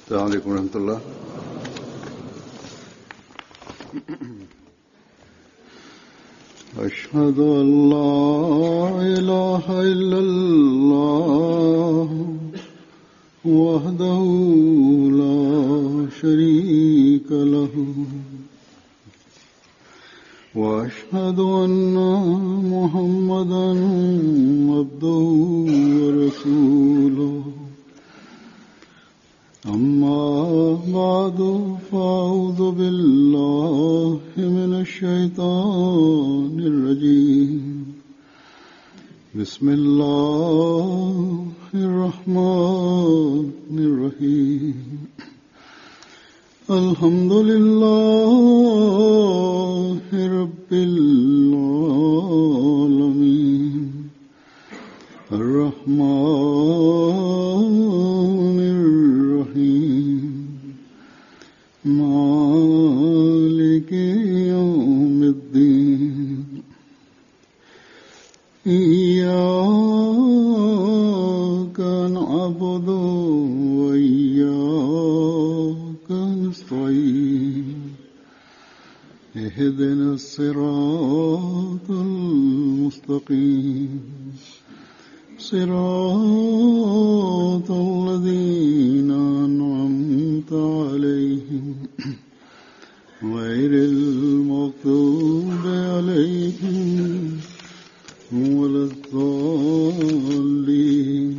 السلام عليكم ورحمة الله. أشهد أن لا إله إلا الله وحده لا شريك له وأشهد أن محمدا عبده ورسوله أما بعد فأعوذ بالله من الشيطان الرجيم بسم الله الرحمن الرحيم الحمد لله رب العالمين الرحمن الرحيم مالك يوم الدين إياك نعبد وإياك نستعين اهدنا الصراط المستقيم صراط الذين أنعمت عليهم غير المغضوب عليهم ولا الضالين.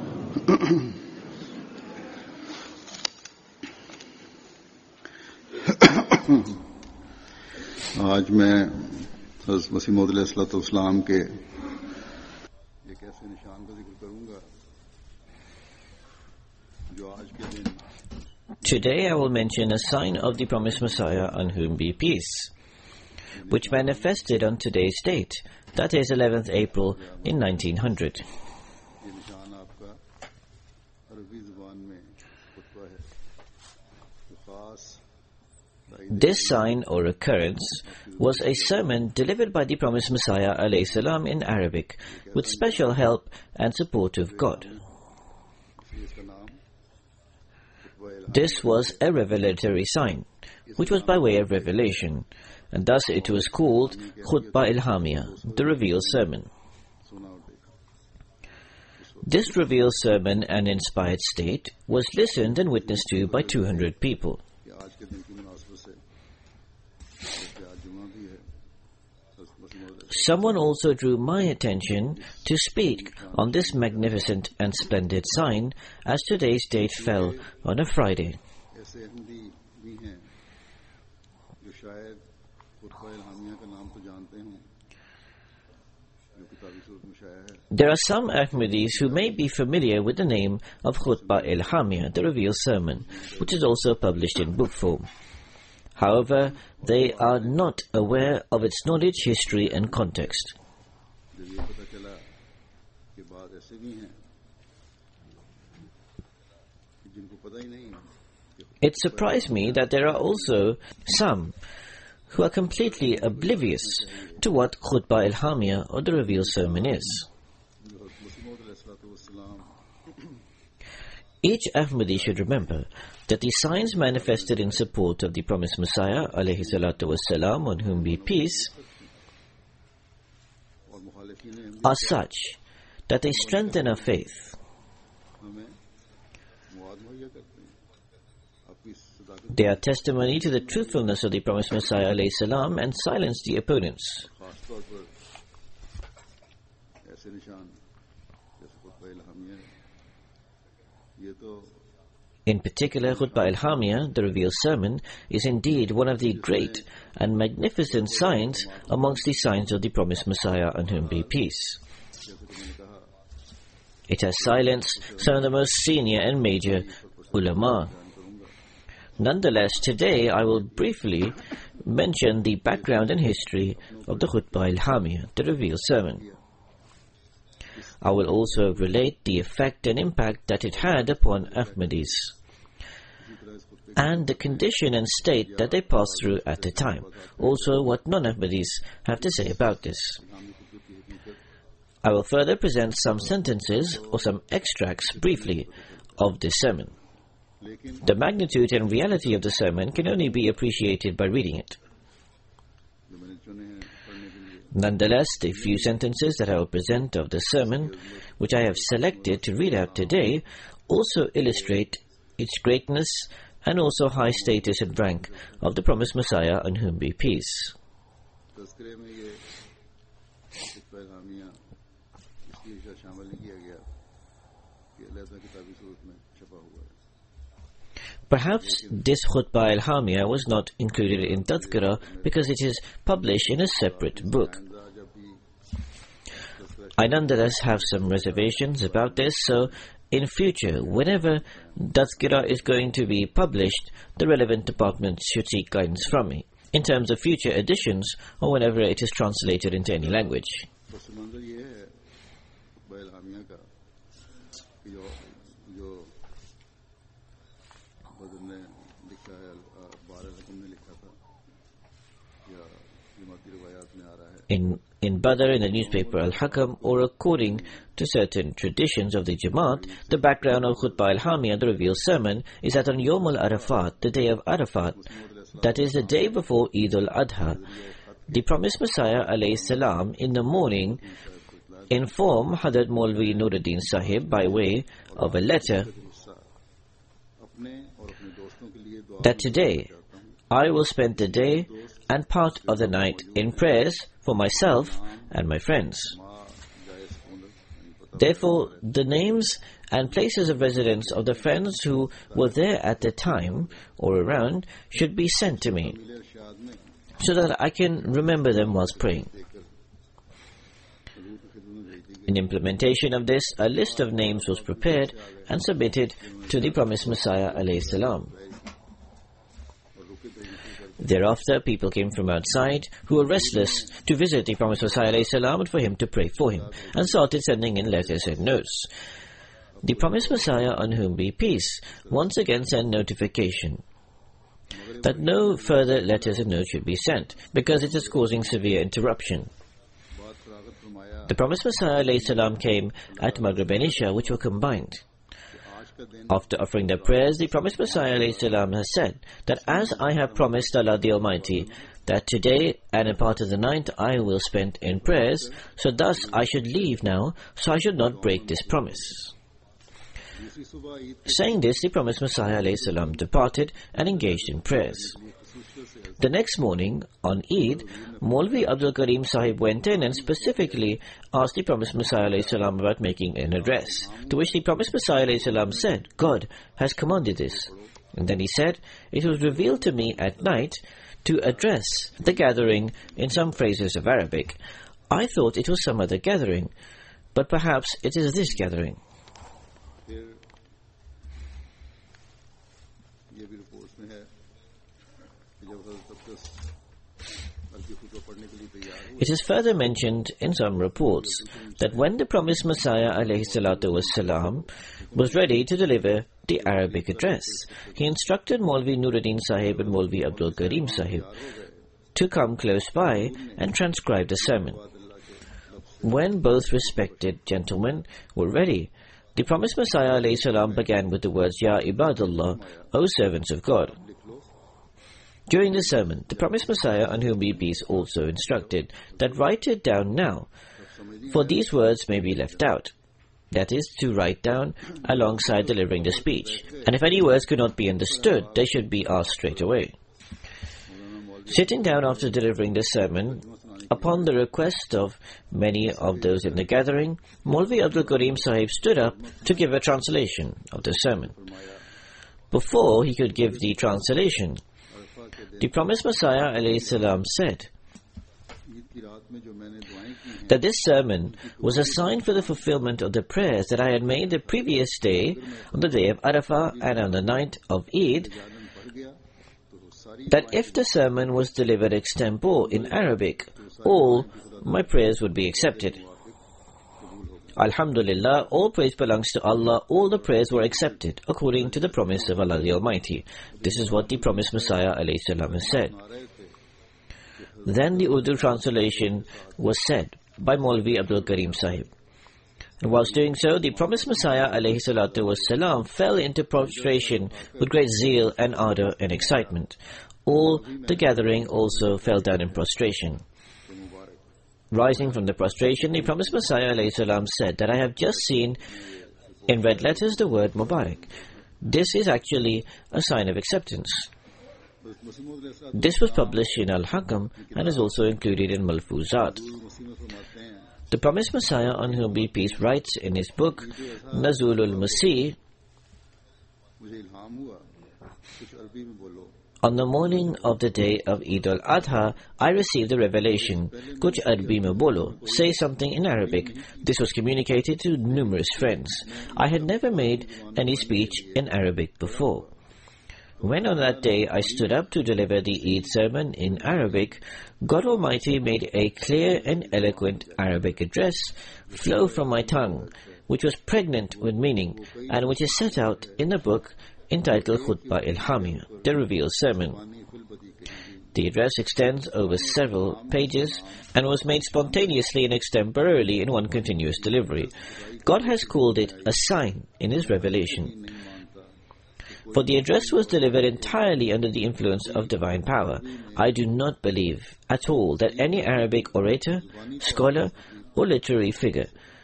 आज मैं हज़रत मसीह मौऊद अलैहिस्सलाम के एक ऐसे निशान का जिक्र करूंगा जो आज के दिन Today I will mention a sign of the promised Messiah on whom be peace, which manifested on today's date, that is 11th April in 1900. ये निशान आपका अरबी ज़ुबान में खुतबा है जो खास This sign or occurrence was a sermon delivered by the promised Messiah alayhi salam in Arabic, with special help and support of God. This was a revelatory sign, which was by way of revelation, and thus it was called Khutbah Ilhamiyah, the revealed sermon. This revealed sermon and inspired state was listened and witnessed to by 200 people. Someone also drew my attention to speak on this magnificent and splendid sign, as today's date fell on a Friday. There are some Ahmadis who may be familiar with the name of Khutbah Ilhamiyah, the revealed sermon, which is also published in book form. However, they are not aware of its knowledge, history and context. It surprised me that there are also some who are completely oblivious to what Khutbah Ilhamiyah or the revealed sermon is. Each Ahmadi should remember that the signs manifested in support of the promised Messiah alayhi salatu wassalam, on whom be peace, are such that they strengthen our faith. They are testimony to the truthfulness of the promised Messiah alayhi salam and silence the opponents. In particular, Khutbah Ilhamiyah, the revealed sermon, is indeed one of the great and magnificent signs amongst the signs of the promised Messiah, on whom be peace. It has silenced some of the most senior and major ulama. Nonetheless, today I will briefly mention the background and history of the Khutbah Ilhamiyah, the revealed sermon. I will also relate the effect and impact that it had upon Ahmadis, and the condition and state that they passed through at the time. Also, what non-Ahmadis have to say about this. I will further present some sentences or some extracts briefly of this sermon. The magnitude and reality of the sermon can only be appreciated by reading it. Nonetheless, the few sentences that I will present of the sermon, which I have selected to read out today, also illustrate its greatness and also high status and rank of the promised Messiah, on whom be peace. Perhaps this Khutbah al-Hamiyah was not included in Tadhkirah because it is published in a separate book. I nonetheless have some reservations about this, so in future, whenever Tadhkirah is going to be published, the relevant departments should seek guidance from me, in terms of future editions or whenever it is translated into any language. In Badr, in the newspaper Al-Hakam, or according to certain traditions of the Jamaat, the background of Khutbah al-Hamiyah, the revealed sermon, is that on Yawm al-Arafat, the day of Arafat, that is the day before Eid al-Adha, the promised Messiah alayhi salam in the morning informed Hadrat Maulvi Nuruddin Sahib by way of a letter that today I will spend the day and part of the night in prayers for myself and my friends. Therefore, the names and places of residence of the friends who were there at the time or around should be sent to me so that I can remember them whilst praying. In implementation of this, a list of names was prepared and submitted to the promised Messiah alayhi salam. Thereafter, people came from outside who were restless to visit the promised Messiah alayhi salam and for him to pray for him, and started sending in letters and notes. The promised Messiah, on whom be peace, once again sent notification that no further letters and notes should be sent, because it is causing severe interruption. The promised Messiah alayhi salam came at Maghrib and Isha, which were combined. After offering their prayers, the promised Messiah alayhi salam has said that as I have promised Allah the Almighty that today and a part of the night I will spend in prayers, so thus I should leave now, so I should not break this promise. Saying this, the promised Messiah alayhi salam departed and engaged in prayers. The next morning, on Eid, Maulvi Abdul Karim Sahib went in and specifically asked the promised Messiah alayhi salam about making an address, to which the promised Messiah alayhi salam said, God has commanded this. And then he said, it was revealed to me at night to address the gathering in some phrases of Arabic. I thought it was some other gathering, but perhaps it is this gathering. It is further mentioned in some reports that when the promised Messiah alayhi salatu wassalam was ready to deliver the Arabic address, he instructed Maulvi Nuruddin Sahib and Maulvi Abdul Karim Sahib to come close by and transcribe the sermon. When both respected gentlemen were ready, the promised Messiah alayhi salam began with the words, Ya Ibadullah, O servants of God. During the sermon, the promised Messiah, on whom be peace, also instructed that write it down now, for these words may be left out. That is, to write down alongside delivering the speech. And if any words could not be understood, they should be asked straight away. Sitting down after delivering the sermon, upon the request of many of those in the gathering, Maulvi Abdul Karim Sahib stood up to give a translation of the sermon. Before he could give the translation, the promised Messiah alayhi salam said that this sermon was a sign for the fulfillment of the prayers that I had made the previous day, on the day of Arafah and on the night of Eid, that if the sermon was delivered extempore in Arabic, all my prayers would be accepted. Alhamdulillah, all praise belongs to Allah, all the prayers were accepted, according to the promise of Allah the Almighty. This is what the promised Messiah alayhi salam has said. Then the Urdu translation was said by Maulvi Abdul Karim Sahib. And whilst doing so, the promised Messiah ﷺ fell into prostration with great zeal and ardor and excitement. All the gathering also fell down in prostration. Rising from the prostration, the promised Messiah ﷺ said that I have just seen in red letters the word Mubarak. This is actually a sign of acceptance. This was published in Al-Hakam and is also included in Malfuzat. The promised Messiah, on whom be peace, writes in his book Nazulul Masih, on the morning of the day of Eid al-Adha, I received a revelation. Kuch Arbi mein bolo, say something in Arabic. This was communicated to numerous friends. I had never made any speech in Arabic before. When on that day I stood up to deliver the Eid sermon in Arabic, God Almighty made a clear and eloquent Arabic address flow from my tongue, which was pregnant with meaning, and which is set out in the book entitled Khutbah Ilhamiyah, the revealed sermon. The address extends over several pages and was made spontaneously and extemporarily in one continuous delivery. God has called it a sign in His revelation. For the address was delivered entirely under the influence of divine power. I do not believe at all that any Arabic orator, scholar, or literary figure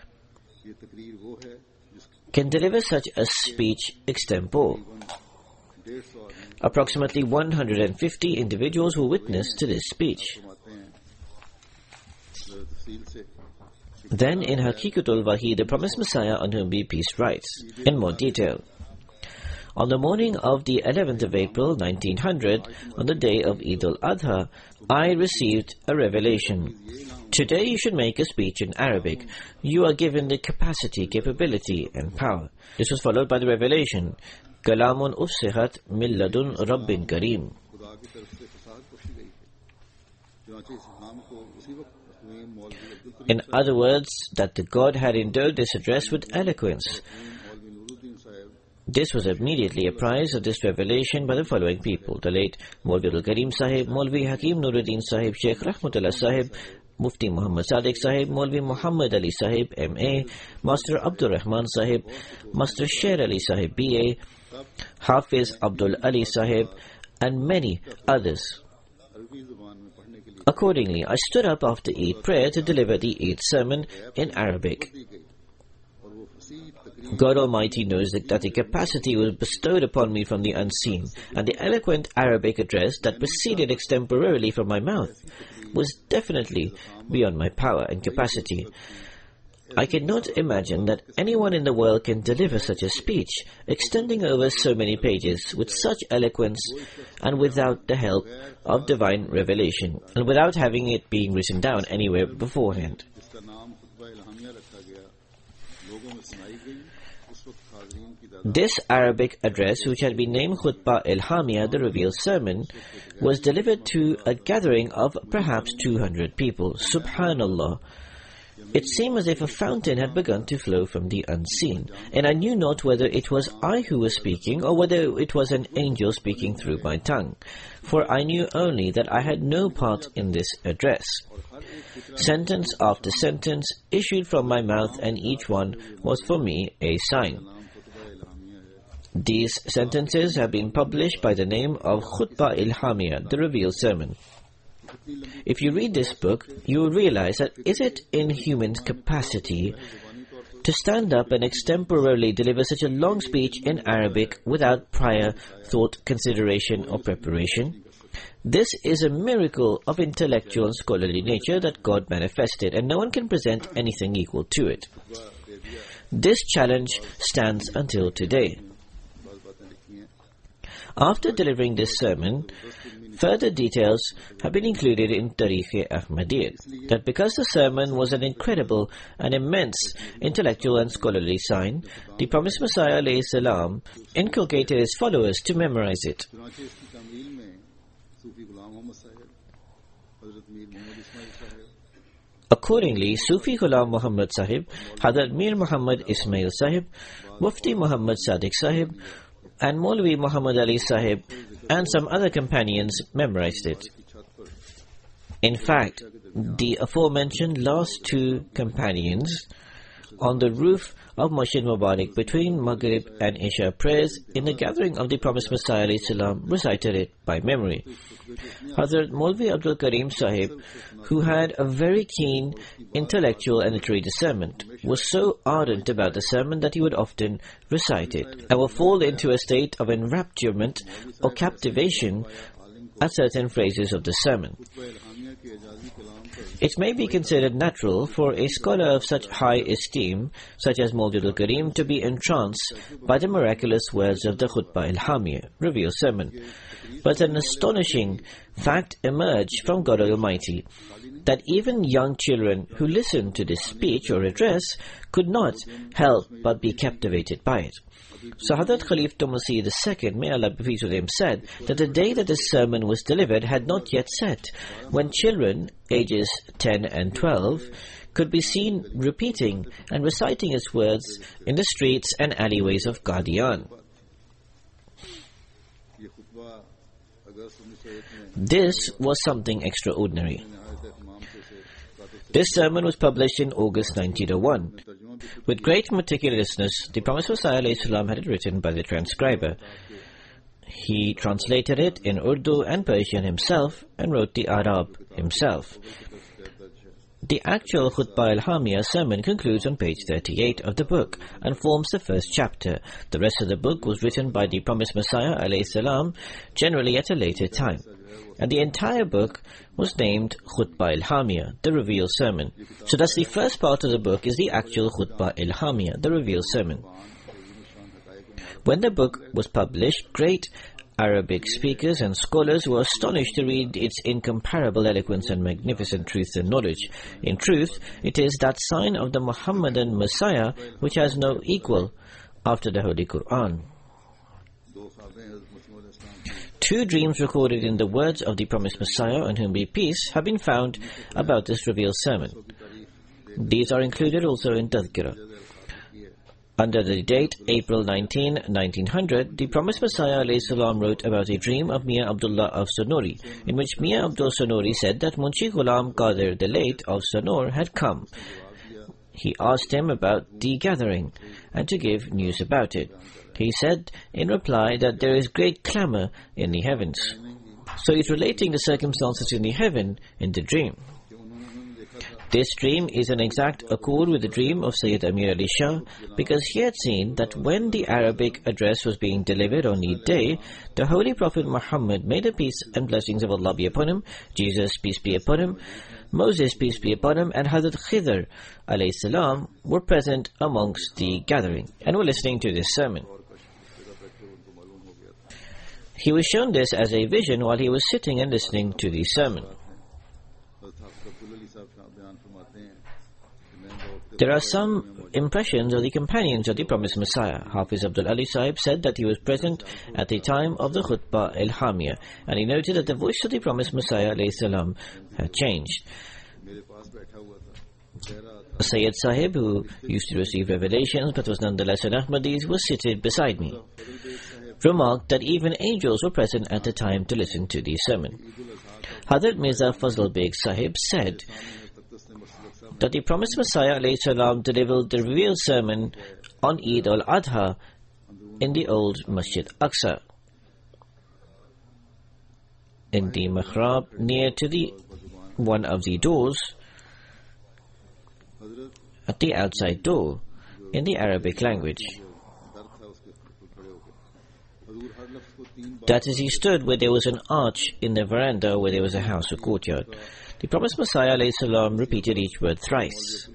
can deliver such a speech extempore. Approximately 150 individuals were witness to this speech. Then in Haqiqatul Wahi, the promised Messiah, on whom be peace, writes in more detail. On the morning of the 11th of April, 1900, on the day of Eid al-Adha, I received a revelation. Today you should make a speech in Arabic. You are given the capacity, capability, and power. This was followed by the revelation. Kalamun ufsihat min ladun Rabbin Kareem. In other words, that the God had endowed this address with eloquence. This was immediately apprised of this revelation by the following people: the late Maulvi Abdul Karim Sahib, Maulvi Hakim Nuruddin Sahib, Sheikh Rahmatullah Sahib, Mufti Muhammad Sadiq Sahib, Maulvi Muhammad Ali Sahib, M.A., Master Abdul Rahman Sahib, Master Sher Ali Sahib, B.A., Hafiz Abdul Ali Sahib, and many others. Accordingly, I stood up after Eid prayer to deliver the Eid sermon in Arabic. God Almighty knows that the capacity was bestowed upon me from the unseen, and the eloquent Arabic address that proceeded extemporarily from my mouth was definitely beyond my power and capacity. I cannot imagine that anyone in the world can deliver such a speech, extending over so many pages, with such eloquence, and without the help of divine revelation, and without having it being written down anywhere beforehand. This Arabic address, which had been named Khutbah Ilhamiyah, the revealed sermon, was delivered to a gathering of perhaps 200 people. Subhanallah. It seemed as if a fountain had begun to flow from the unseen, and I knew not whether it was I who was speaking or whether it was an angel speaking through my tongue, for I knew only that I had no part in this address. Sentence after sentence issued from my mouth, and each one was for me a sign. These sentences have been published by the name of Khutbah Ilhamiyah, the revealed sermon. If you read this book, you will realize that is it in human capacity to stand up and extemporarily deliver such a long speech in Arabic without prior thought, consideration, or preparation? This is a miracle of intellectual and scholarly nature that God manifested, and no one can present anything equal to it. This challenge stands until today. After delivering this sermon, further details have been included in Tariq-e-Ahmadiyyat, that because the sermon was an incredible and immense intellectual and scholarly sign, the promised Messiah ﷺ inculcated his followers to memorize it. Accordingly, Sufi Ghulam Muhammad Sahib, Hadrat Mir Muhammad Ismail Sahib, Mufti Muhammad Sadiq Sahib, and Maulvi Muhammad Ali Sahib and some other companions memorized it. In fact, the aforementioned last two companions on the roof of Masjid Mubarak between Maghrib and Isha prayers in the gathering of the promised Messiah ﷺ recited it by memory. Hazrat Maulvi Abdul Karim Sahib, who had a very keen intellectual and literary discernment, was so ardent about the sermon that he would often recite it and would fall into a state of enrapturement or captivation at certain phrases of the sermon. It may be considered natural for a scholar of such high esteem, such as Maulvi Abdul Karim, to be entranced by the miraculous words of the Khutbah Ilhamiyya, revealed sermon. But an astonishing fact emerged from God Almighty, that even young children who listened to this speech or address could not help but be captivated by it. So Hazrat Khalifa Masih II, may Allah be pleased with him, said that the day that the sermon was delivered had not yet set, when children, ages 10 and 12, could be seen repeating and reciting its words in the streets and alleyways of Qadian. This was something extraordinary. This sermon was published in August 1901. With great meticulousness, the promised Messiah ﷺ had it written by the transcriber. He translated it in Urdu and Persian himself and wrote the Arab himself. The actual Khutbah Ilhamiyya sermon concludes on page 38 of the book and forms the first chapter. The rest of the book was written by the promised Messiah ﷺ, generally at a later time. And the entire book was named Khutbah Ilhamiyya, the revealed sermon. So thus the first part of the book is the actual Khutbah Ilhamiyya, the revealed sermon. When the book was published, great Arabic speakers and scholars were astonished to read its incomparable eloquence and magnificent truth and knowledge. In truth, it is that sign of the Muhammadan Messiah which has no equal after the Holy Quran. 2 dreams recorded in the words of the promised Messiah, on whom be peace, have been found about this revealed sermon. These are included also in Tadhkirah. Under the date April 19, 1900, the promised Messiah ﷺ wrote about a dream of Mian Abdullah of Sonori, in which Mian Abdul Sonori said that Munshi Ghulam Qadir the late of Sonor had come. He asked him about the gathering and to give news about it. He said in reply that there is great clamour in the heavens. So he is relating the circumstances in the heaven in the dream. This dream is in exact accord with the dream of Sayyid Amir Ali Shah, because he had seen that when the Arabic address was being delivered on Eid day, the Holy Prophet Muhammad, may the peace and blessings of Allah be upon him, Jesus, peace be upon him, Moses, peace be upon him, and Hazrat Khidr alayhi salam were present amongst the gathering and were listening to this sermon. He was shown this as a vision while he was sitting and listening to the sermon. There are some impressions of the companions of the promised Messiah. Hafiz Abdul Ali Sahib said that he was present at the time of the Khutbah Ilhamiyya, and he noted that the voice of the promised Messiah ﷺ had changed. Sayyid Sahib, who used to receive revelations but was nonetheless an Ahmadis, was seated beside me, remarked that even angels were present at the time to listen to the sermon. Hazrat Mirza Fazl Beg Sahib said that the promised Messiah ﷺ delivered the revealed sermon on Eid al-Adha in the old Masjid Aqsa, in the Mihrab near to the one of the doors, at the outside door, in the Arabic language. That is, he stood where there was an arch in the veranda where there was a house or courtyard. The promised Messiah ﷺ repeated each word thrice,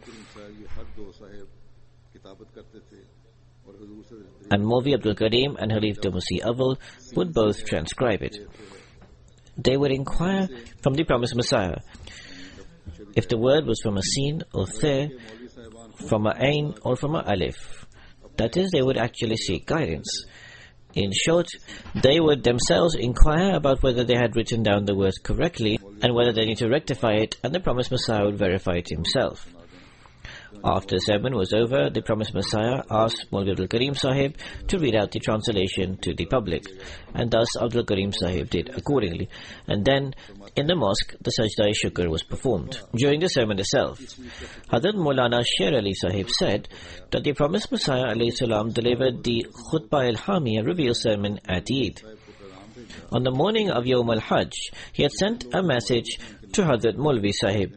and Maulvi Abdul Karim and Khalif Masih Awal would both transcribe it. They would inquire from the promised Messiah if the word was from a sin or the, from a ain or from a alif. That is, they would actually seek guidance. In short, they would themselves inquire about whether they had written down the words correctly and whether they need to rectify it, and the promised Messiah would verify it himself. After the sermon was over, the promised Messiah asked Maulvi Abdul Karim Sahib to read out the translation to the public, and thus Abdul Karim Sahib did accordingly. And then, in the mosque, the Sajda-e-Shukr was performed. During the sermon itself, Hazrat Maulana Sher Ali Sahib said that the promised Messiah ﷺ delivered the Khutbah al-Hamiyah revealed sermon at Eid. On the morning of Yawm al-Hajj, he had sent a message to Hazrat Maulvi Sahib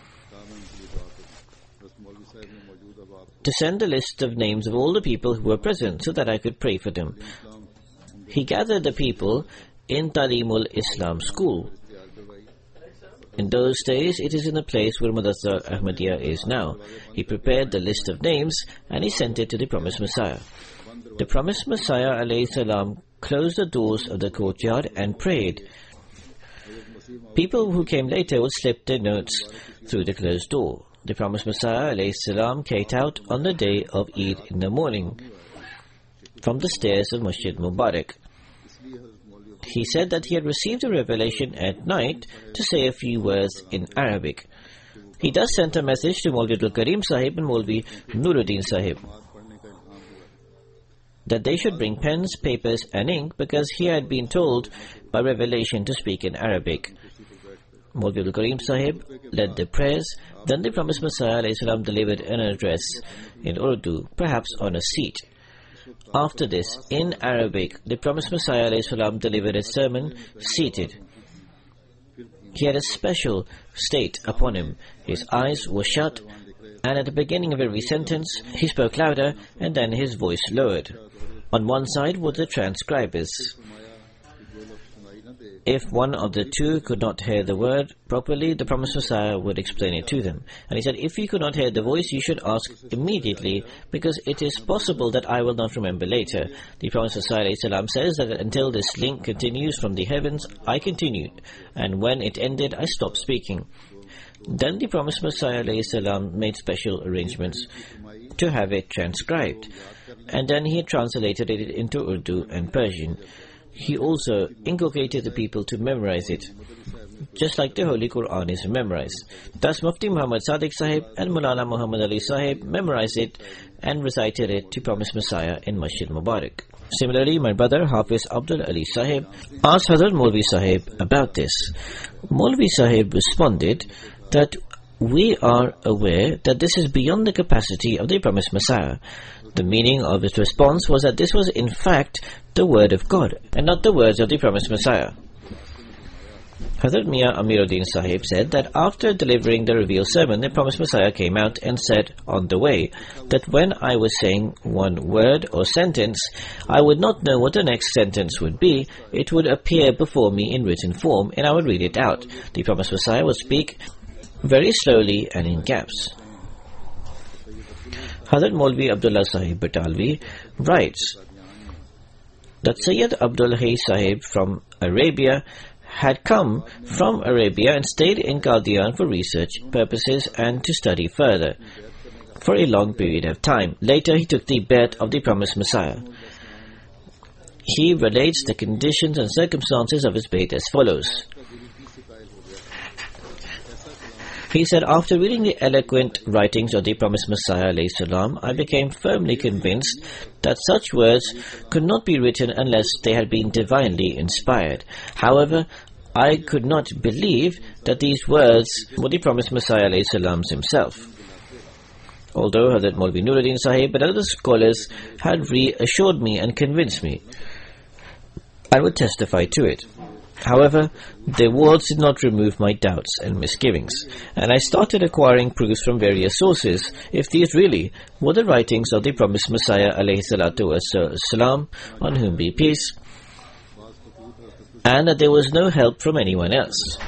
to send a list of names of all the people who were present so that I could pray for them. He gathered the people in Talimul Islam school. In those days, it is in the place where Madrasa Ahmadiyya is now. He prepared the list of names and he sent it to the promised Messiah. The promised Messiah ﷺ closed the doors of the courtyard and prayed. People who came later would slip their notes through the closed door. The promised Messiah ﷺ came out on the day of Eid in the morning from the stairs of Masjid Mubarak. He said that he had received a revelation at night to say a few words in Arabic. He thus sent a message to Maulvi Abdul Karim Sahib and Maulvi Nuruddin Sahib that they should bring pens, papers and ink because he had been told by revelation to speak in Arabic. Maulvi Abdul Karim Sahib led the prayers. Then the promised Messiah ﷺ delivered an address in Urdu, perhaps on a seat. After this, in Arabic, the promised Messiah ﷺ delivered a sermon seated. He had a special state upon him. His eyes were shut, and at the beginning of every sentence, he spoke louder, and then his voice lowered. On one side were the transcribers. If one of the two could not hear the word properly, the promised Messiah would explain it to them. And he said, if you could not hear the voice, you should ask immediately, because it is possible that I will not remember later. The promised Messiah ﷺ says that until this link continues from the heavens, I continued, and when it ended, I stopped speaking. Then the promised Messiah ﷺ made special arrangements to have it transcribed, and then he translated it into Urdu and Persian. He also inculcated the people to memorize it, just like the Holy Quran is memorized. Thus Mufti Muhammad Sadiq Sahib and Maulana Muhammad Ali Sahib memorized it and recited it to promised Messiah in Masjid Mubarak. Similarly, my brother Hafiz Abdul Ali Sahib asked Hazrat Maulvi Sahib about this. Maulvi Sahib responded that we are aware that this is beyond the capacity of the promised Messiah. The meaning of his response was that this was in fact the word of God and not the words of the promised Messiah. Hazrat Mian Amiruddin Sahib said that after delivering the revealed sermon, the promised Messiah came out and said on the way that when I was saying one word or sentence, I would not know what the next sentence would be. It would appear before me in written form and I would read it out. The promised Messiah would speak very slowly and in gaps. Hazrat Maulvi Abdullah Sahib Batalvi writes that Sayyid Abdul Hay Sahib from Arabia had come from Arabia and stayed in Qadian for research purposes and to study further for a long period of time. Later he took the bait of the promised Messiah. He relates the conditions and circumstances of his bait as follows. He said, after reading the eloquent writings of the promised Messiah ﷺ, I became firmly convinced that such words could not be written unless they had been divinely inspired. However, I could not believe that these words were the promised Messiah ﷺ himself. Although Hazrat Maulvi Nuruddin Sahib and other scholars had reassured me and convinced me, I would testify to it. However, their words did not remove my doubts and misgivings, and I started acquiring proofs from various sources if these really were the writings of the promised Messiah ﷺ, on whom be peace, and that there was no help from anyone else.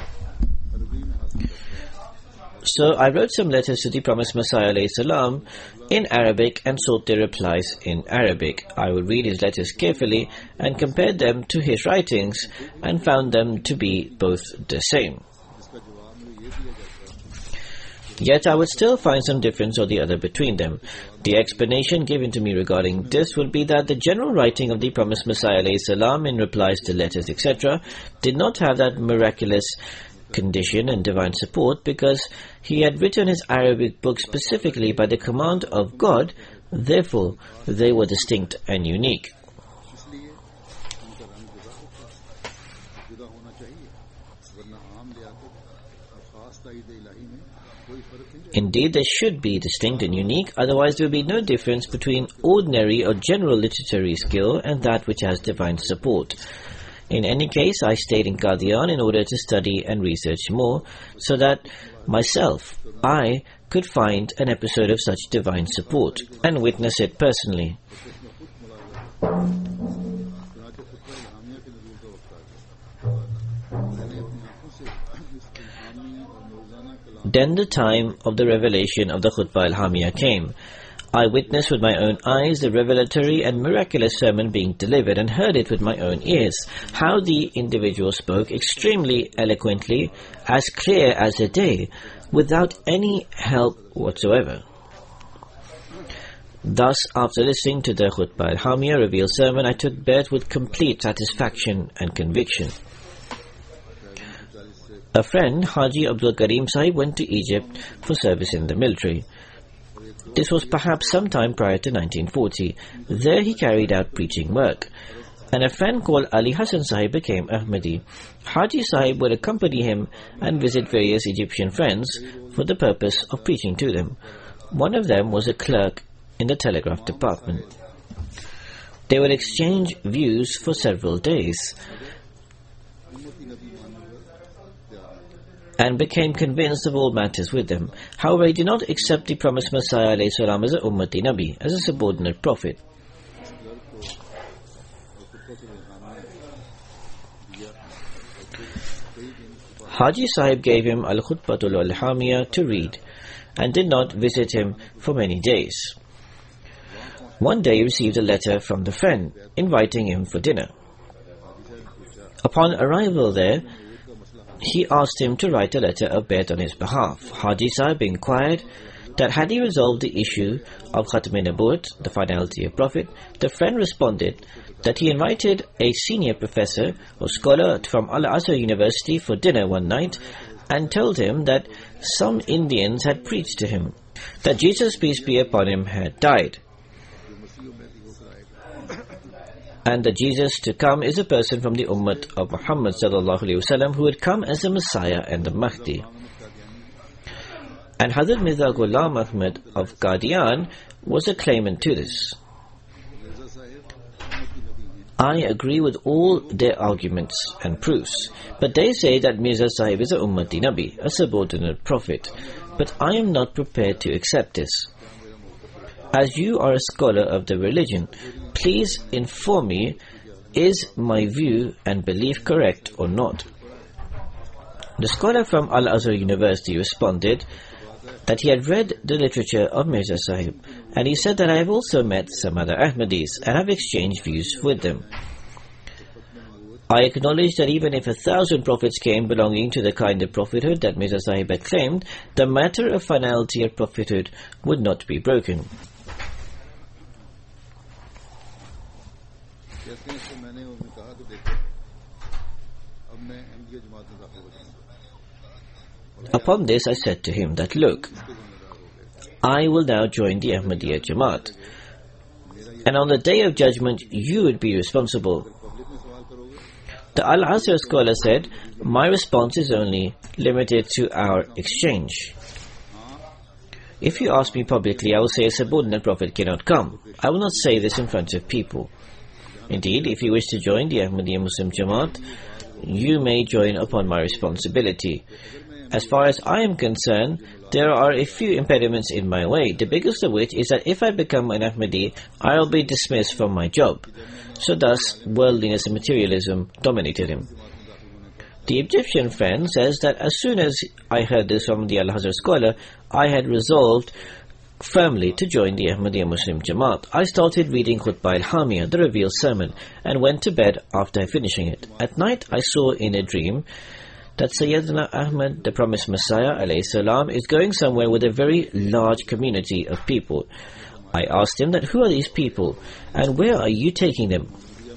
So I wrote some letters to the promised Messiah ﷺ in Arabic and sought their replies in Arabic. I would read his letters carefully and compared them to his writings and found them to be both the same. Yet I would still find some difference or the other between them. The explanation given to me regarding this would be that the general writing of the promised Messiah ﷺ in replies to letters, etc., did not have that miraculous condition and divine support because he had written his Arabic book specifically by the command of God. Therefore, they were distinct and unique. Indeed, they should be distinct and unique, otherwise there will be no difference between ordinary or general literary skill and that which has divine support. In any case, I stayed in Qadian in order to study and research more, so that I could find an episode of such divine support and witness it personally. Then the time of the revelation of the Khutbah al-Hamiyah came. I witnessed with my own eyes the revelatory and miraculous sermon being delivered and heard it with my own ears. How the individual spoke extremely eloquently, as clear as the day, without any help whatsoever. Thus, after listening to the Khutbah al-Hamiyah revealed sermon, I took birth with complete satisfaction and conviction. A friend, Haji Abdul Karim Sahib, went to Egypt for service in the military. This was perhaps some time prior to 1940. There he carried out preaching work, and a friend called Ali Hassan Sahib became Ahmadi. Haji Sahib would accompany him and visit various Egyptian friends for the purpose of preaching to them. One of them was a clerk in the telegraph department. They would exchange views for several days and became convinced of all matters with them. However, he did not accept the promised Messiah as a Ummati Nabi, as a subordinate prophet. Haji Sahib gave him Al-Khutbatul al-Hamiyah to read and did not visit him for many days. One day he received a letter from the friend inviting him for dinner. Upon arrival there, he asked him to write a letter of bet on his behalf. Haji Sahib inquired that had he resolved the issue of Khatm-e-Nabuwwat, the finality of Prophet, the friend responded that he invited a senior professor or scholar from Al-Azhar University for dinner one night and told him that some Indians had preached to him that Jesus, peace be upon him, had died, and that Jesus to come is a person from the Ummah of Muhammad sallallahu alaihi wasallam who would come as the Messiah and the Mahdi. And Hazrat Mirza Ghulam Ahmad of Qadian was a claimant to this. I agree with all their arguments and proofs, but they say that Mirza Sahib is a Ummati Nabi, a subordinate prophet, but I am not prepared to accept this. As you are a scholar of the religion, please inform me, is my view and belief correct or not? The scholar from Al-Azhar University responded that he had read the literature of Mirza Sahib, and he said that I have also met some other Ahmadis and have exchanged views with them. I acknowledge that even if 1,000 prophets came belonging to the kind of prophethood that Mirza Sahib had claimed, the matter of finality of prophethood would not be broken. Upon this I said to him that, look, I will now join the Ahmadiyya Jamaat, and on the day of judgment you would be responsible. The Al-Azhar scholar said, my response is only limited to our exchange. If you ask me publicly, I will say a subordinate prophet cannot come. I will not say this in front of people. Indeed, if you wish to join the Ahmadiyya Muslim Jamaat, you may join upon my responsibility. As far as I am concerned, there are a few impediments in my way, the biggest of which is that if I become an Ahmadi, I will be dismissed from my job. So thus, worldliness and materialism dominated him. The Egyptian friend says that as soon as I heard this from the Al-Azhar scholar, I had resolved firmly to join the Ahmadiyya Muslim Jamaat. I started reading Khutbah al-Hamiyah, the revealed sermon, and went to bed after finishing it. At night I saw in a dream that Sayyidina Ahmad, the promised Messiah alayhi salam, is going somewhere with a very large community of people. I asked him that, who are these people and where are you taking them?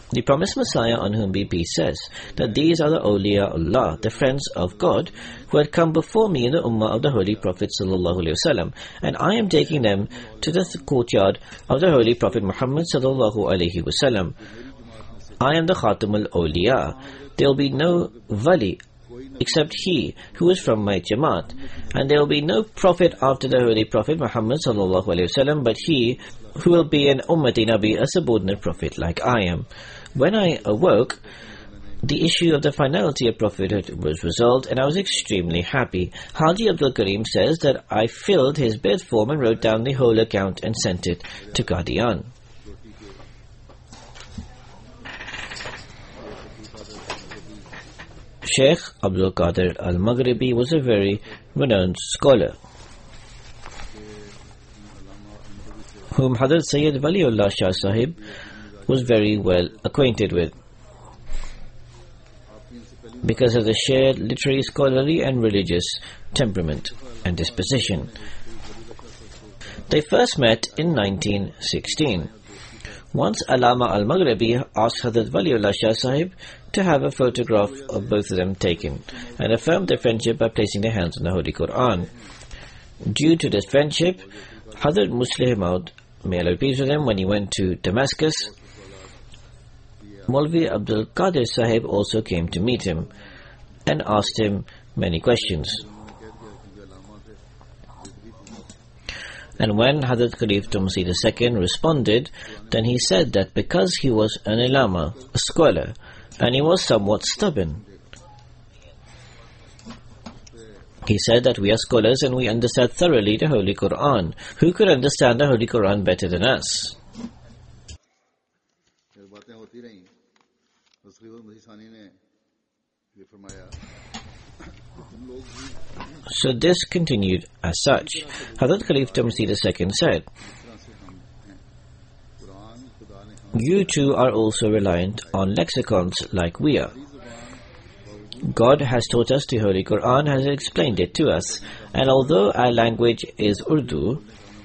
The promised Messiah, on whom be peace, says that these are the awliya Allah, the friends of God, who had come before me in the ummah of the Holy Prophet ﷺ, and I am taking them to the courtyard of the Holy Prophet Muhammad ﷺ. I am the Khatamul Awliya. There will be no wali except he who is from my Jamaat, and there will be no prophet after the Holy Prophet Muhammad ﷺ, but he who will be an Ummati Nabi, a subordinate prophet like I am. When I awoke, the issue of the finality of prophethood was resolved, and I was extremely happy. Haji Abdul Karim says that I filled his bed form and wrote down the whole account and sent it to Qadian. Sheikh Abdul Qadir al-Maghribi was a very renowned scholar, whom Hazrat Sayyid Waliullah Shah Sahib was very well acquainted with, because of the shared literary, scholarly and religious temperament and disposition. They first met in 1916. Once Allama al-Maghribi asked Hazrat Waliullah Shah Sahib to have a photograph of both of them taken, and affirmed their friendship by placing their hands on the Holy Quran. Due to this friendship, Hazrat Muslih Maud, may Allah be pleased with him, when he went to Damascus, Maulvi Abdul Qadir Sahib also came to meet him and asked him many questions. And when Hazrat Khalif Tumsi II responded, then he said that because he was an ulama, a scholar, and he was somewhat stubborn, he said that we are scholars and we understand thoroughly the Holy Quran. Who could understand the Holy Quran better than us? So this continued as such. Hazrat Khalif Tumsi II said, "You too are also reliant on lexicons like we are. God has taught us the Holy Quran, has explained it to us, and although our language is Urdu,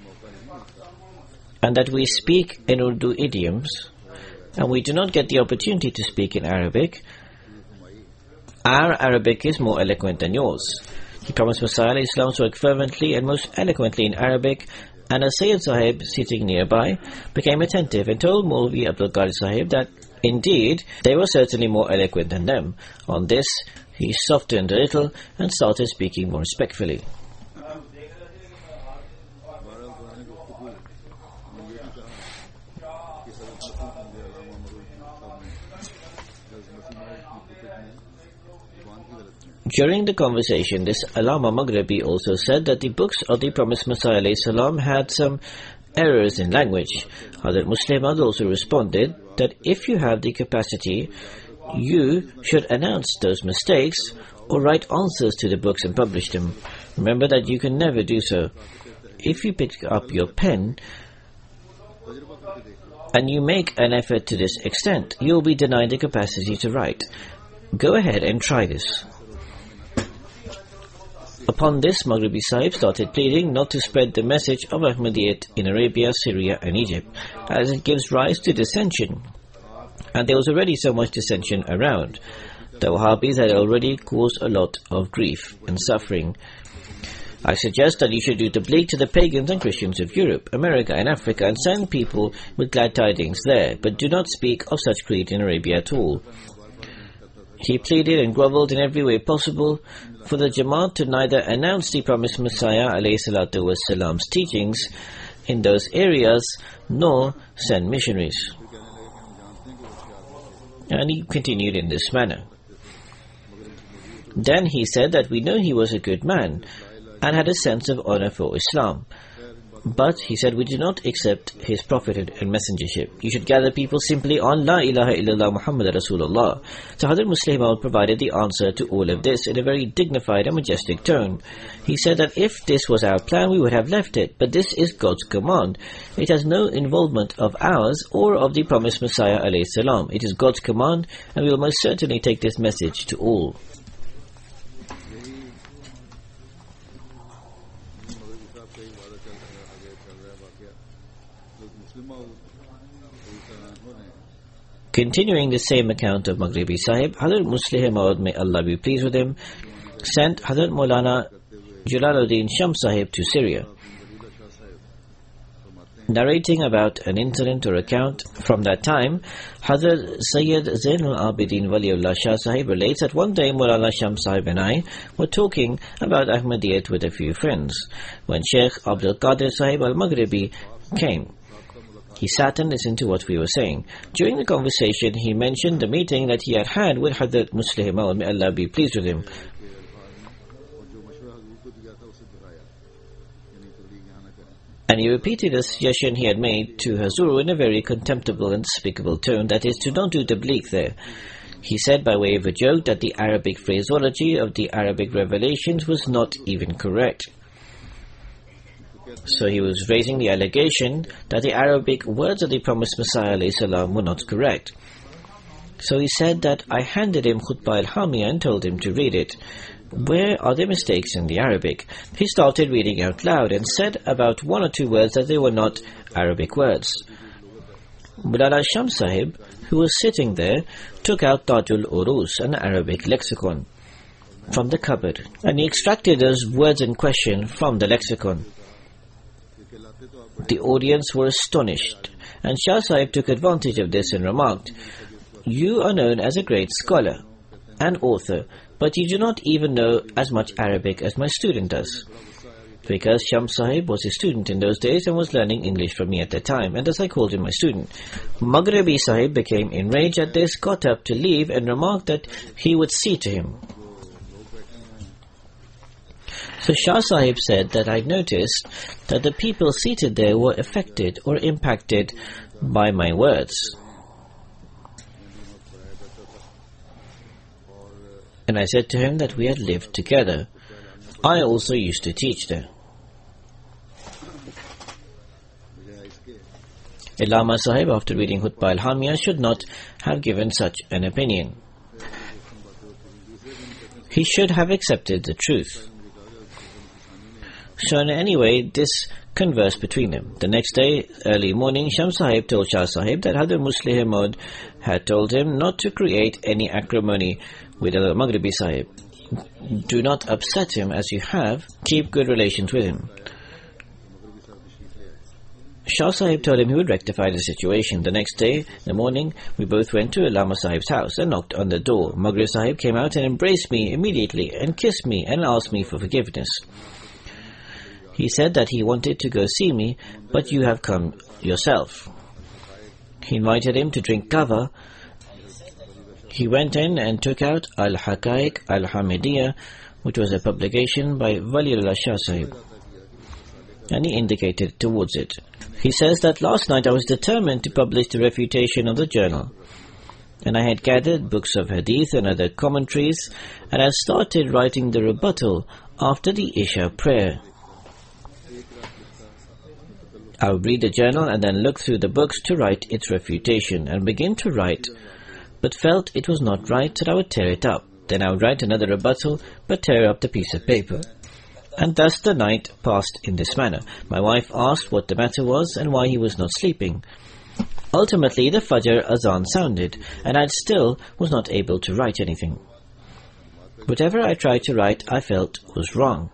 and that we speak in Urdu idioms, and we do not get the opportunity to speak in Arabic, our Arabic is more eloquent than yours." The promised Messiah Islam spoke fervently and most eloquently in Arabic, and a Sayyid Sahib sitting nearby became attentive and told Maulvi Abdul Qadir Sahib that indeed they were certainly more eloquent than them. On this, he softened a little and started speaking more respectfully. During the conversation, this Allama Maghribi also said that the books of the promised Messiah ﷺ had some errors in language. Hazrat Muslih Maud also responded that if you have the capacity, you should announce those mistakes or write answers to the books and publish them. Remember that you can never do so. If you pick up your pen and you make an effort to this extent, you will be denied the capacity to write. Go ahead and try this. Upon this, Maghribi Sahib started pleading not to spread the message of Ahmadiyyat in Arabia, Syria and Egypt, as it gives rise to dissension. And there was already so much dissension around. The Wahhabis had already caused a lot of grief and suffering. I suggest that you should do tabligh to the pagans and Christians of Europe, America and Africa, and send people with glad tidings there, but do not speak of such creed in Arabia at all. He pleaded and grovelled in every way possible for the Jamaat to neither announce the promised Messiah ﷺ's teachings in those areas nor send missionaries. And he continued in this manner. Then he said that we know he was a good man and had a sense of honor for Islam. But, he said, we do not accept his prophethood and messengership. You should gather people simply on La ilaha illallah Muhammad Rasulullah. So Hazrat Muslih Maud provided the answer to all of this in a very dignified and majestic tone. He said that if this was our plan, we would have left it. But this is God's command. It has no involvement of ours or of the promised Messiah alayhi salam. It is God's command, and we will most certainly take this message to all. Continuing the same account of Maghribi Sahib, Hazrat Muslih Maud, may Allah be pleased with him, sent Hazrat Maulana Jalaluddin Shams Sahib to Syria, narrating about an incident or account from that time. Hazrat Sayyid Zainul Abidin Waliullah Shah Sahib relates that one day Maulana Shams Sahib and I were talking about Ahmadiyyat with a few friends when Sheikh Abdul Qadir Sahib al-Maghribi came. He sat and listened to what we were saying. During the conversation, he mentioned the meeting that he had had with Hazrat Muslih Maud, may Allah be pleased with him. And he repeated a suggestion he had made to Hazur in a very contemptible and despicable tone, that is, to not do tabligh there. He said by way of a joke that the Arabic phraseology of the Arabic revelations was not even correct. So he was raising the allegation that the Arabic words of the promised Messiah ﷺ were not correct. So he said that I handed him Khutbah al-Hamiyah and told him to read it. Where are the mistakes in the Arabic? He started reading out loud and said about one or two words that they were not Arabic words. Maulana Shams Sahib, who was sitting there, took out Tajul Urus, an Arabic lexicon, from the cupboard, and he extracted those words in question from the lexicon. The audience were astonished, and Shah Sahib took advantage of this and remarked, "You are known as a great scholar and author, but you do not even know as much Arabic as my student does." Because Shams Sahib was a student in those days and was learning English from me at that time, and thus I called him my student. Maghribi Sahib became enraged at this, got up to leave, and remarked that he would see to him. So Shah Sahib said that I noticed that the people seated there were affected or impacted by my words. And I said to him that we had lived together. I also used to teach there. Allama Sahib, after reading Khutbah al-Hamiyah, should not have given such an opinion. He should have accepted the truth. So in any way, this conversed between them. The next day, early morning, Shams Sahib told Shah Sahib that Hazrat Muslih Maud had told him not to create any acrimony with Maghribi Sahib. Do not upset him as you have. Keep good relations with him. Shah Sahib told him he would rectify the situation. The next day, in the morning, we both went to Allama Sahib's house and knocked on the door. Maghribi Sahib came out and embraced me immediately and kissed me and asked me for forgiveness. He said that he wanted to go see me, but you have come yourself. He invited him to drink kava. He went in and took out Al-Haqaiq Al-Hamidiyya, which was a publication by Waliullah Shah Sahib, and he indicated towards it. He says that last night I was determined to publish the refutation of the journal, and I had gathered books of hadith and other commentaries, and I started writing the rebuttal after the Isha prayer. I would read the journal and then look through the books to write its refutation and begin to write, but felt it was not right that I would tear it up. Then I would write another rebuttal but tear up the piece of paper. And thus the night passed in this manner. My wife asked what the matter was and why he was not sleeping. Ultimately the Fajr Azan sounded, and I still was not able to write anything. Whatever I tried to write I felt was wrong.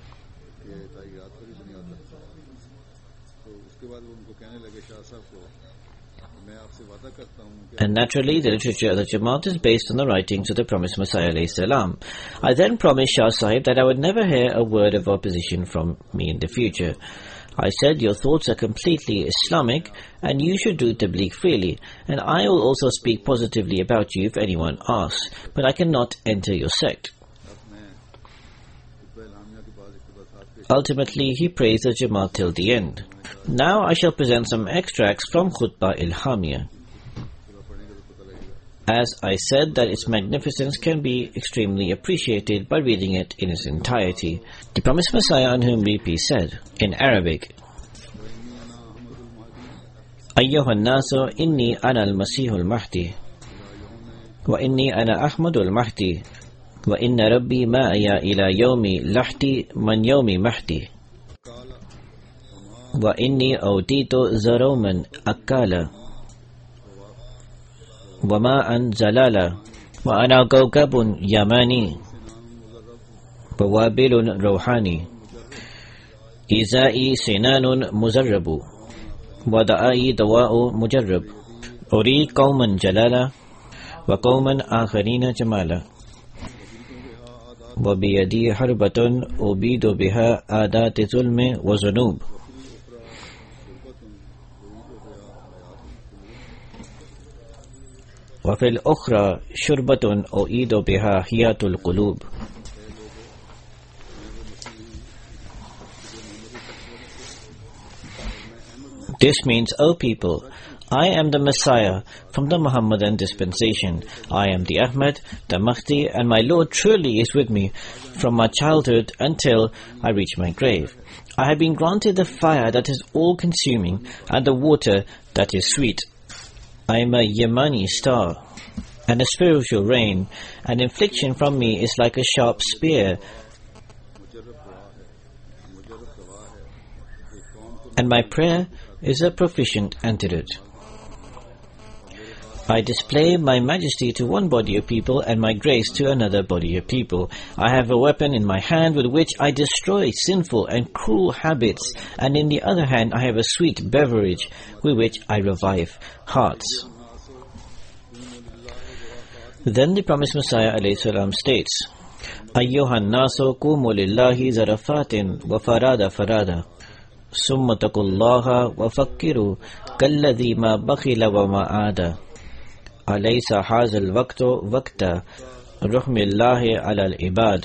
And naturally, the literature of the Jamaat is based on the writings of the promised Messiah ﷺ. I then promised Shah Sahib that I would never hear a word of opposition from me in the future. I said, your thoughts are completely Islamic and you should do tabligh freely, and I will also speak positively about you if anyone asks, but I cannot enter your sect. Ultimately, he praised the Jamaat till the end. Now I shall present some extracts from Khutbah al-Hamiyah. As I said that its magnificence can be extremely appreciated by reading it in its entirety. The promised Messiah, on whom be peace, said in Arabic, Ayyuhan nasu inni ana al-Masihul Mahdi wa inni ana Ahmadul Mahdi wa inna rabbi ma'aya ila yawmi lahti man yawmi Mahdi wa inni awtitu zaruman akala وماء زلالا وأنا كوكب يماني ووابل روحاني إزائي سنان مزرب ودائي دواء مجرب أري قوما جلالا وقوما آخرين جمالا وبيدي حربة أبيد بها عادات ظلم وذنوب وفي الأخرى شربة أعيد بها حياة القلوب. This means, O people, I am the Messiah from the Muhammadan dispensation. I am the Ahmad, the Mahdi, and my Lord truly is with me from my childhood until I reach my grave. I have been granted the fire that is all-consuming and the water that is sweet. I am a Yemeni star and a spiritual rain. An infliction from me is like a sharp spear, and my prayer is a proficient antidote. I display my majesty to one body of people and my grace to another body of people. I have a weapon in my hand with which I destroy sinful and cruel habits, and in the other hand I have a sweet beverage with which I revive hearts. Then the promised Messiah ﷺ states, Ayyuhan nasu qumu lillahi zarafatin wa farada farada. ثم اتقوا الله وفكروا كالذي ما بخل وما عاد أليس هذا الوقت وقت رحم الله على العباد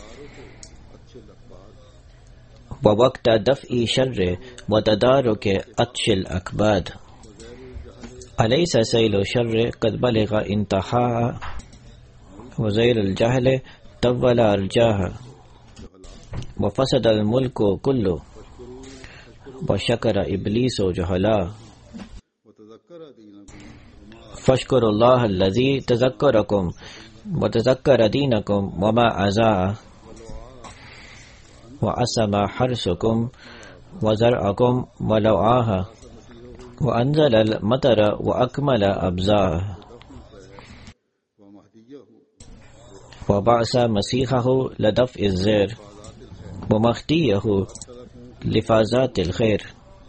ووقت دفع شر وتدارك عطش الأكباد أليس سيل شر قد بلغ انتهاء وزير الجهل طول أرجاها وفسد الملك كله وشكر إبليس جهلا فاشكروا الله الذي تذكركم وتذكر دينكم وما أزاء وأسم حرسكم وزرعكم ولوعاها وأنزل المطر وأكمل أبزاءه وبعث مسيحه لدفع الزير ومهديه لفازات الخير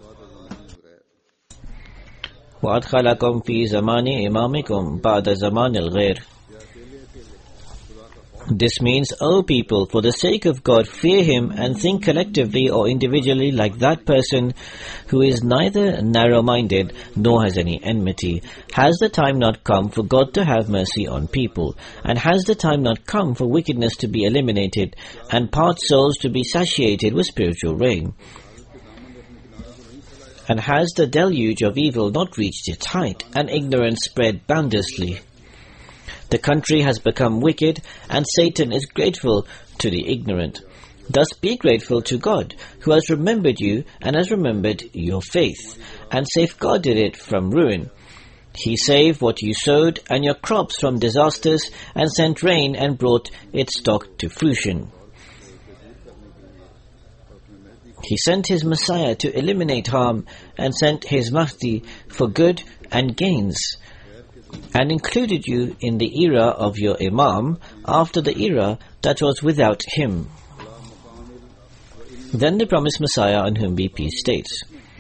وأدخلكم في زمان إمامكم بعد زمان الغير. This means, O people, for the sake of God, fear Him and think collectively or individually like that person who is neither narrow-minded nor has any enmity. Has the time not come for God to have mercy on people? And has the time not come for wickedness to be eliminated and part souls to be satiated with spiritual rain? And has the deluge of evil not reached its height and ignorance spread boundlessly? The country has become wicked, and Satan is grateful to the ignorant. Thus be grateful to God, who has remembered you and has remembered your faith, and safeguarded it from ruin. He saved what you sowed and your crops from disasters, and sent rain and brought its stock to fruition. He sent His Messiah to eliminate harm, and sent His Mahdi for good and gains, and included you in the era of your Imam after the era that was without him. Then the promised Messiah, on whom be peace, states,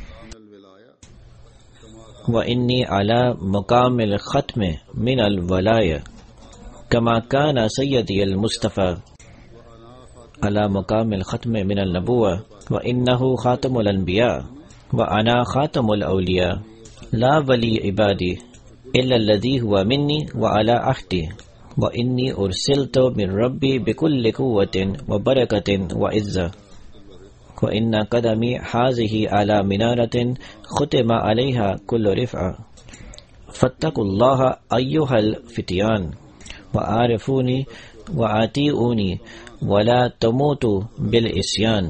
وَإِنِّي عَلَى مُقَامِ الْخَتْمِ مِنَ الْوَلَايَةِ كَمَا كَانَ سَيَّدِي الْمُصْطَفَى على مقام الختم من النبوة وإنه خاتم الأنبياء وأنا خاتم الأولياء لا ولي عبادي إلا الذي هو مني وعلى عهدي وإني أرسلت من ربي بكل قوة وبركة وعزة وإن قدمي هذه على منارة ختم عليها كل رفعة فاتقوا الله أيها الفتيان وعارفوني وآتيئوني ولا تموتوا بالإسيان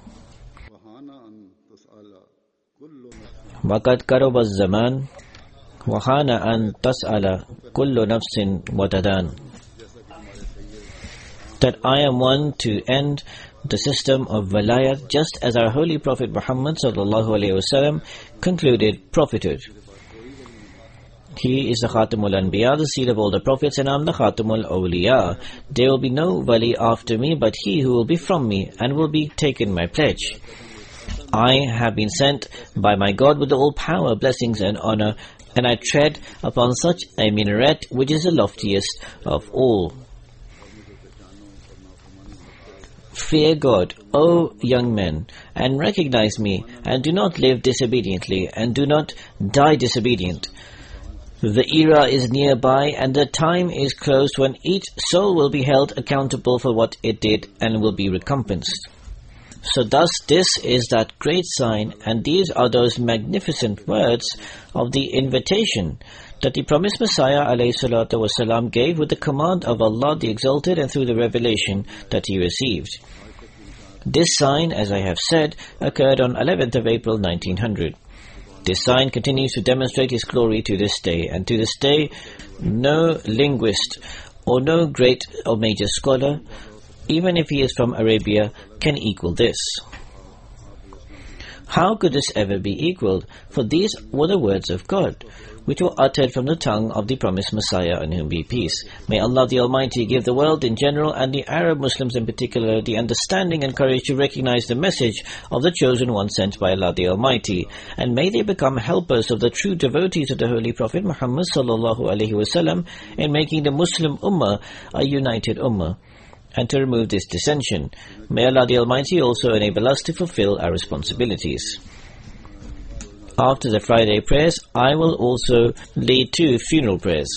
وقد قرب الزمان وحان أن تسأل كل نفس وتدان. That I am one to end the system of Walayat, just as our Holy Prophet Muhammad ﷺ concluded prophethood. He is the Khatamul Anbiya, the seal of all the prophets, and I am the Khatamul Awliya. There will be no wali after me but he who will be from me and will be taken my pledge. I have been sent by my God with all power, blessings and honor, and I tread upon such a minaret which is the loftiest of all. Fear God, O young men, and recognize me, and do not live disobediently, and do not die disobedient. The era is nearby, and the time is close when each soul will be held accountable for what it did and will be recompensed. So thus this is that great sign, and these are those magnificent words of the invitation that the promised Messiah ﷺ gave with the command of Allah the Exalted and through the revelation that he received. This sign, as I have said, occurred on 11th of April 1900. This sign continues to demonstrate his glory to this day, and to this day no linguist or no great or major scholar, even if he is from Arabia, can equal this. How could this ever be equaled? For these were the words of God, which were uttered from the tongue of the promised Messiah, on whom be peace. May Allah the Almighty give the world in general and the Arab Muslims in particular the understanding and courage to recognize the message of the chosen one sent by Allah the Almighty, and may they become helpers of the true devotees of the Holy Prophet Muhammad sallallahu alaihi wasallam in making the Muslim Ummah a united Ummah, and to remove this dissension. May Allah the Almighty also enable us to fulfill our responsibilities. After the Friday prayers, I will also lead 2 funeral prayers.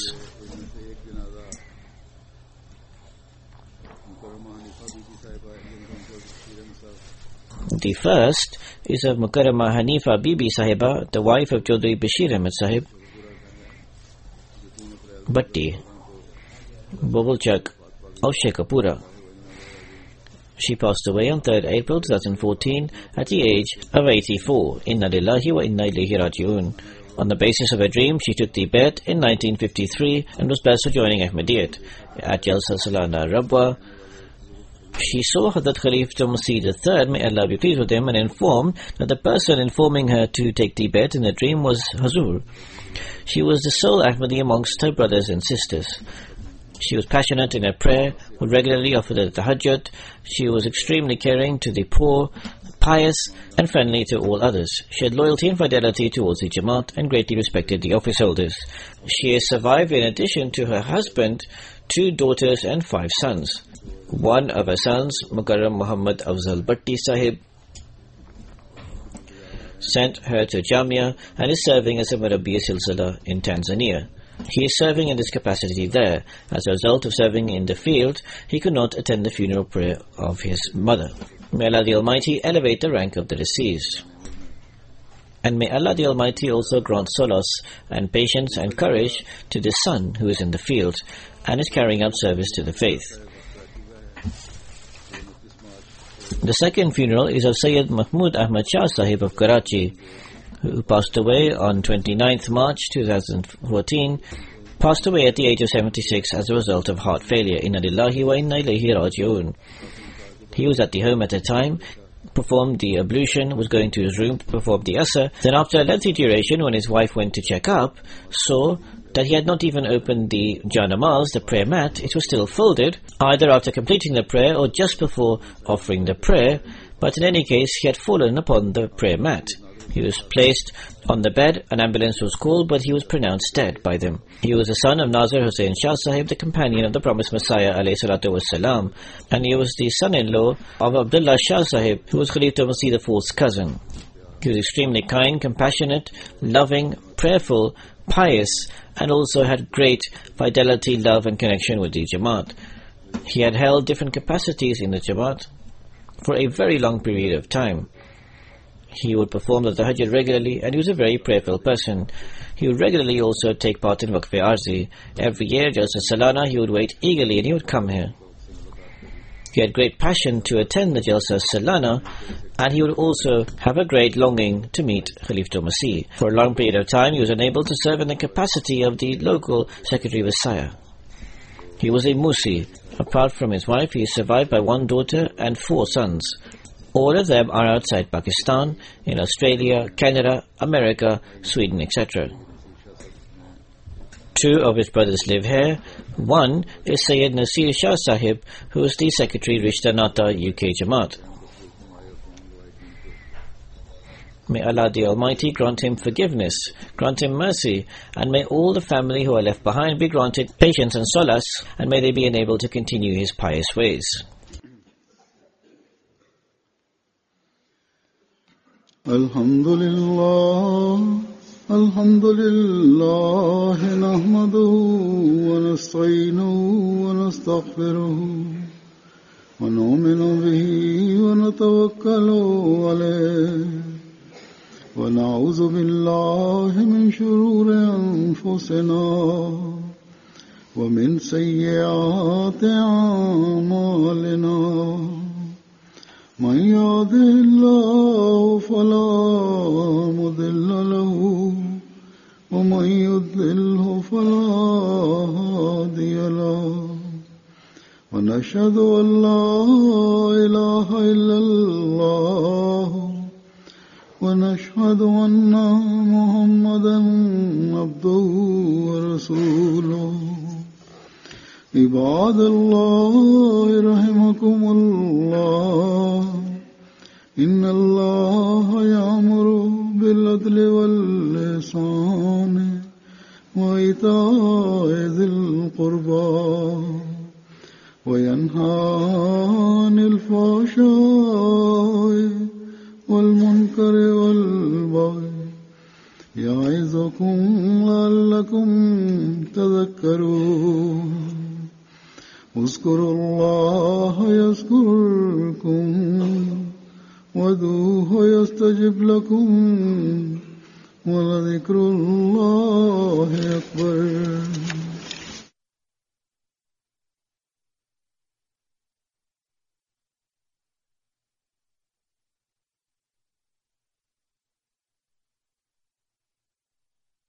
The first is of Mukarrama Hanifa Bibi Sahiba, the wife of Chaudhry Bashir Ahmed Sahib, Bhatti, Bobulchak of Shekhapura. She passed away on 3rd April 2014 at the age of 84. Inna lillahi wa inna ilayhi raji'un. On the basis of a dream, she took the bet in 1953 and was blessed for joining Ahmadiyyat. At Jalsa Salana Rabwa, she saw Hazrat Khalifa Masih III, may Allah be pleased with him, and informed that the person informing her to take the bet in the dream was Hazur. She was the sole Ahmadi amongst her brothers and sisters. She was passionate in her prayer, would regularly offer the tahajjud. She was extremely caring to the poor, pious and friendly to all others. She had loyalty and fidelity towards the Jamaat and greatly respected the office holders. She is survived in addition to her husband, 2 daughters and 5 sons. One of her sons, Mukarram Muhammad Afzal Bhatti Sahib, sent her to Jamia and is serving as a Murabbiya Silsila in Tanzania. He is serving in this capacity there. As a result of serving in the field, he could not attend the funeral prayer of his mother. May Allah the Almighty elevate the rank of the deceased. And may Allah the Almighty also grant solace and patience and courage to the son who is in the field and is carrying out service to the faith. The second funeral is of Sayyid Mahmud Ahmad Shah Sahib of Karachi, who passed away on 29th March 2014, passed away at the age of 76 as a result of heart failure. Inna lillahi wa inna ilayhi raji'un. He was at the home at the time, performed the ablution, was going to his room to perform the asr. Then after a lengthy duration, when his wife went to check up, saw that he had not even opened the janamaz, the prayer mat. It was still folded, either after completing the prayer or just before offering the prayer, but in any case he had fallen upon the prayer mat. He was placed on the bed, an ambulance was called, but he was pronounced dead by them. He was the son of Nazir Hussain Shah Sahib, the companion of the promised Messiah ﷺ, and he was the son-in-law of Abdullah Shah Sahib, who was Khalifa Masih IV's cousin. He was extremely kind, compassionate, loving, prayerful, pious, and also had great fidelity, love and connection with the Jamaat. He had held different capacities in the Jamaat for a very long period of time. He would perform the tahajjud regularly, and he was a very prayerful person. He would regularly also take part in Waqf-e Arzi. Every year, Jalsa Salana, he would wait eagerly and he would come here. He had great passion to attend the Jalsa Salana, and he would also have a great longing to meet Khalifa Masih. For a long period of time, he was unable to serve in the capacity of the local Secretary of Wasaya. He was a Musi. Apart from his wife, he is survived by 1 daughter and 4 sons. All of them are outside Pakistan, in Australia, Canada, America, Sweden, etc. Two of his brothers live here. One is Sayyid Nasir Shah Sahib, who is the Secretary Rishta Nata UK Jamaat. May Allah the Almighty grant him forgiveness, grant him mercy, and may all the family who are left behind be granted patience and solace, and may they be enabled to continue his pious ways. Alhamdulillah, nahmaduhu wa nasta'inuhu wa nastaghfiruhu wa nu'minu bihi wa natawakkalu alayhi wa na'udhu billahi min shururi anfusina wa min sayyiati a'malina. من يهده الله فلا مضل له ومن يضلله فلا هادي له ونشهد أن لا إله إلا الله ونشهد أن محمدا عبده ورسوله. عباد الله رحمكم الله إن الله يأمر بالعدل والإحسان وإيتاء ذي القربى وينهى عن الفحشاء والمنكر والبغي يعظكم لعلكم تذكرون. اذكروا الله يذكركم وادعوه يستجب لكم ولذكر الله أكبر.